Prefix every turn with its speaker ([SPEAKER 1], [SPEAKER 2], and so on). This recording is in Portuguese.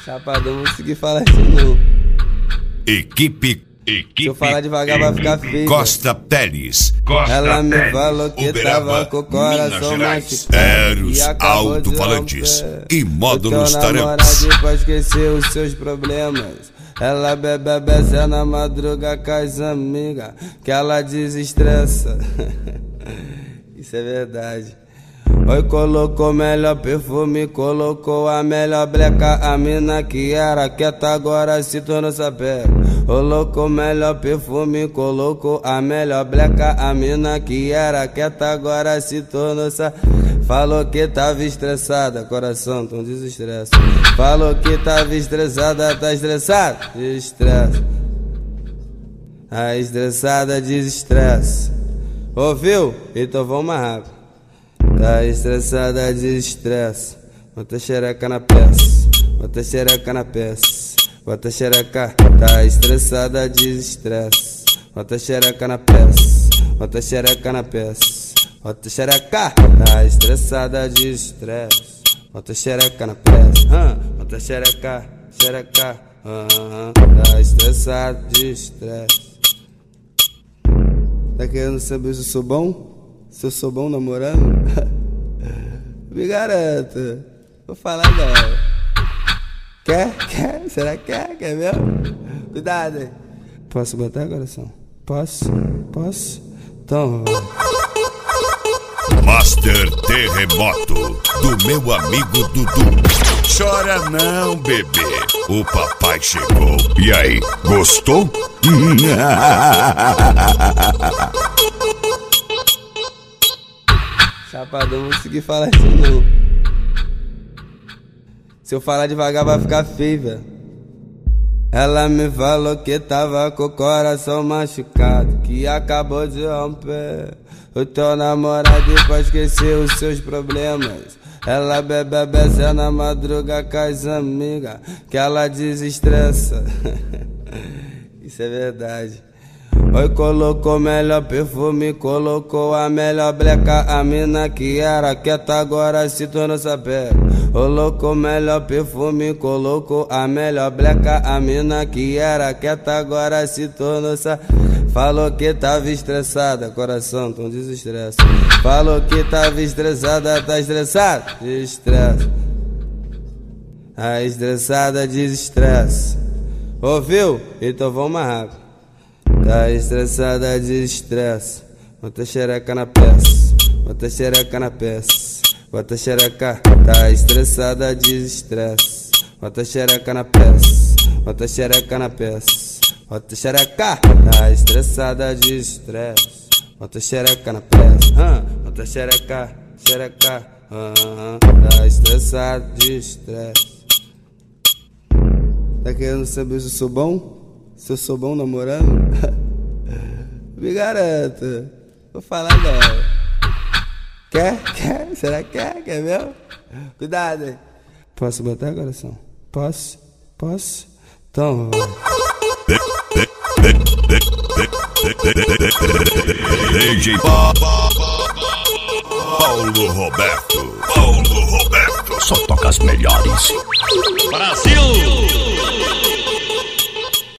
[SPEAKER 1] Chapadão, não consegui falar isso não.
[SPEAKER 2] Equipe
[SPEAKER 1] Se eu falar devagar vai ficar feio.
[SPEAKER 2] Costa Teles.
[SPEAKER 1] Ela me falou que tava com o coração machucado
[SPEAKER 2] Aéreos,
[SPEAKER 1] e acabou de
[SPEAKER 2] alto-falantes
[SPEAKER 1] romper.
[SPEAKER 2] e módulos
[SPEAKER 1] O teu namorado
[SPEAKER 2] Taramps.
[SPEAKER 1] pra esquecer os seus problemas. Ela bebe beça na madruga com as amigas, que ela desestressa. Isso é verdade. Oi, colocou melhor perfume, colocou a melhor bleca. A mina que era quieta agora se tornou sapeca. Colocou melhor perfume, colocou a melhor bleca. A mina que era quieta agora se tornou sapeca. Falou que tava estressada, coração, então desestressa. Falou que tava estressada, tá estressada? Desestressa. A estressada desestressa. Ouviu? Então vamos mais rápido. Tá estressada, desestressa. Bota xereca na peça, bota xereca na peça, bota xereca. Tá estressada, desestressa. Bota xereca na peça, bota xereca na peça, bota xereca. Tá estressada, desestressa. Bota xereca na peça, bota xereca, xereca. Tá estressada, desestressa. Tá querendo saber se eu sou bom? Se eu sou bom namorando? Me garanto. Vou falar não. Quer? Quer? Será que quer? Quer mesmo? Cuidado aí. Posso botar, coração? Posso? Posso? Então vai.
[SPEAKER 2] Master Terremoto, do meu amigo Dudu. Chora não, bebê, o papai chegou. E aí, gostou?
[SPEAKER 1] Chapadão, não consegui falar isso não. Se eu falar devagar vai ficar feio, velho. Ela me falou que tava com o coração machucado, que acabou de romper. O teu namorado pra esquecer os seus problemas. Ela bebe beça na madruga com as amigas, que ela desestressa. Isso é verdade. Oi, colocou melhor perfume, colocou a melhor bleca. A mina que era quieta agora se tornou sapeca. Colocou melhor perfume, colocou a melhor bleca. A mina que era quieta agora se tornou sapeca. Falou que tava estressada, coração, então desestressa. Falou que tava estressada, tá estressada? Desestressa. A estressada desestressa. Ouviu? Então vamos mais rápido. Tá estressada, desestressa. Bota xereca na peça, bota xereca na peça, bota xereca. Tá estressada, desestressa. Bota xereca na peça, bota xereca na peça, bota xereca. Tá estressada, desestressa. Bota xereca na peça, bota xereca, xereca. Tá estressada, desestressa. Tá querendo saber se eu sou bom? Se eu sou bom namorando? Me garanto. Vou falar não. Quer? Quer? Será que quer? Quer mesmo? Cuidado aí. Posso botar, coração? Posso? Posso? Então vai.
[SPEAKER 2] DJ Paulo Roberto. Paulo Roberto.
[SPEAKER 3] Só toca as melhores.
[SPEAKER 4] Brasil!